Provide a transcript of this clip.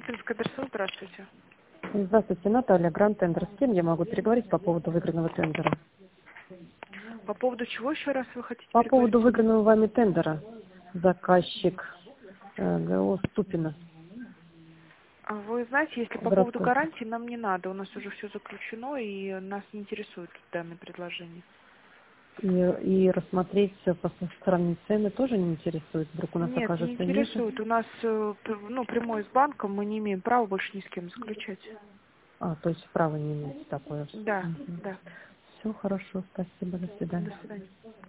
Шадринская ДРСО, здравствуйте. Здравствуйте, Наталья, Гранд Тендер. С кем я могу переговорить по поводу выигранного тендера? По поводу чего еще раз вы хотите По переговорить? поводу выигранного вами тендера. Заказчик ГО Ступино. А вы знаете, если по поводу Городской. гарантии, нам не надо. У нас уже все заключено, и нас не интересует данное предложение. И рассмотреть по сравнить цены тоже не интересует. Вдруг у нас Нет, не окажется ниже. интересует. У нас прямой с банком, мы не имеем права больше ни с кем заключать. То есть право не имеете такое. Да, да. Все хорошо, спасибо, до До свидания. свидания.